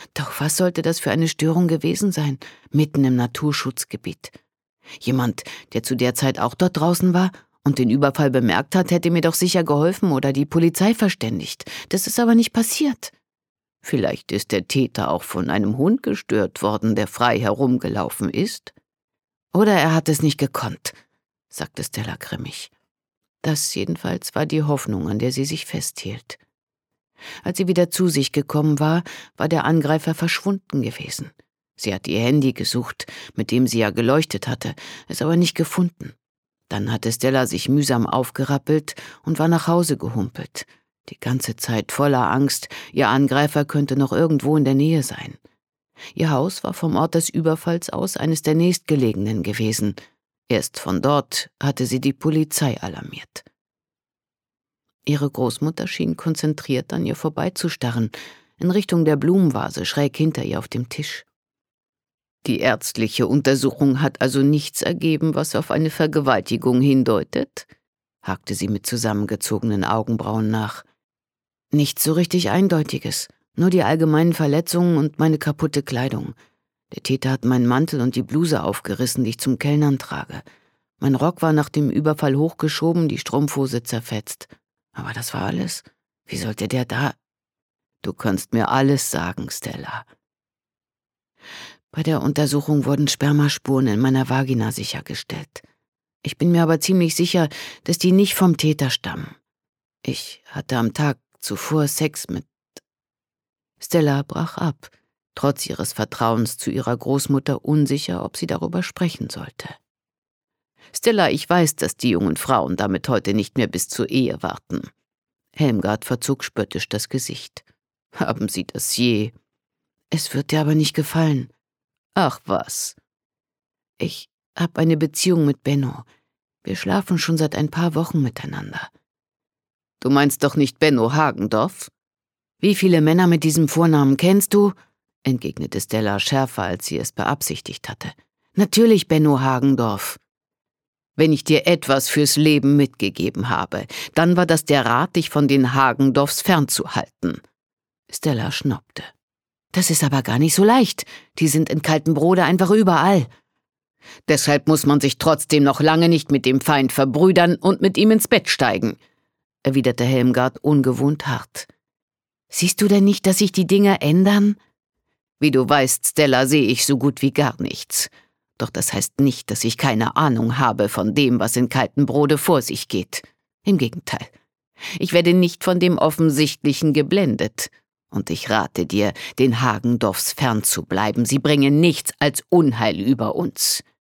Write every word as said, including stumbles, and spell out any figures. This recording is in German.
Doch was sollte das für eine Störung gewesen sein, mitten im Naturschutzgebiet? Jemand, der zu der Zeit auch dort draußen war und den Überfall bemerkt hat, hätte mir doch sicher geholfen oder die Polizei verständigt. Das ist aber nicht passiert. Vielleicht ist der Täter auch von einem Hund gestört worden, der frei herumgelaufen ist. Oder er hat es nicht gekonnt, sagte Stella grimmig. Das jedenfalls war die Hoffnung, an der sie sich festhielt. Als sie wieder zu sich gekommen war, war der Angreifer verschwunden gewesen. Sie hatte ihr Handy gesucht, mit dem sie ja geleuchtet hatte, es aber nicht gefunden. Dann hatte Stella sich mühsam aufgerappelt und war nach Hause gehumpelt. Die ganze Zeit voller Angst, ihr Angreifer könnte noch irgendwo in der Nähe sein. Ihr Haus war vom Ort des Überfalls aus eines der nächstgelegenen gewesen. Erst von dort hatte sie die Polizei alarmiert. Ihre Großmutter schien konzentriert an ihr vorbeizustarren, in Richtung der Blumenvase schräg hinter ihr auf dem Tisch. Die ärztliche Untersuchung hat also nichts ergeben, was auf eine Vergewaltigung hindeutet? Hakte sie mit zusammengezogenen Augenbrauen nach. Nichts so richtig Eindeutiges, nur die allgemeinen Verletzungen und meine kaputte Kleidung. Der Täter hat meinen Mantel und die Bluse aufgerissen, die ich zum Kellnern trage. Mein Rock war nach dem Überfall hochgeschoben, die Strumpfhose zerfetzt. Aber das war alles. Wie sollte der da... Du kannst mir alles sagen, Stella. Bei der Untersuchung wurden Spermaspuren in meiner Vagina sichergestellt. Ich bin mir aber ziemlich sicher, dass die nicht vom Täter stammen. Ich hatte am Tag zuvor Sex mit... Stella brach ab, trotz ihres Vertrauens zu ihrer Großmutter unsicher, ob sie darüber sprechen sollte. Stella, ich weiß, dass die jungen Frauen damit heute nicht mehr bis zur Ehe warten. Helmgard verzog spöttisch das Gesicht. Haben Sie das je? Es wird dir aber nicht gefallen. Ach was. Ich habe eine Beziehung mit Benno. Wir schlafen schon seit ein paar Wochen miteinander. Du meinst doch nicht Benno Hagendorf? Wie viele Männer mit diesem Vornamen kennst du? Entgegnete Stella schärfer, als sie es beabsichtigt hatte. Natürlich Benno Hagendorf. Wenn ich dir etwas fürs Leben mitgegeben habe, dann war das der Rat, dich von den Hagendorfs fernzuhalten. Stella schnaubte. Das ist aber gar nicht so leicht. Die sind in Kaltenbrode einfach überall. Deshalb muss man sich trotzdem noch lange nicht mit dem Feind verbrüdern und mit ihm ins Bett steigen, erwiderte Helmgard ungewohnt hart. Siehst du denn nicht, dass sich die Dinge ändern? Wie du weißt, Stella, sehe ich so gut wie gar nichts. Doch das heißt nicht, dass ich keine Ahnung habe von dem, was in Kaltenbrode vor sich geht. Im Gegenteil. Ich werde nicht von dem Offensichtlichen geblendet. Und ich rate dir, den Hagendorfs fernzubleiben. Sie bringen nichts als Unheil über uns.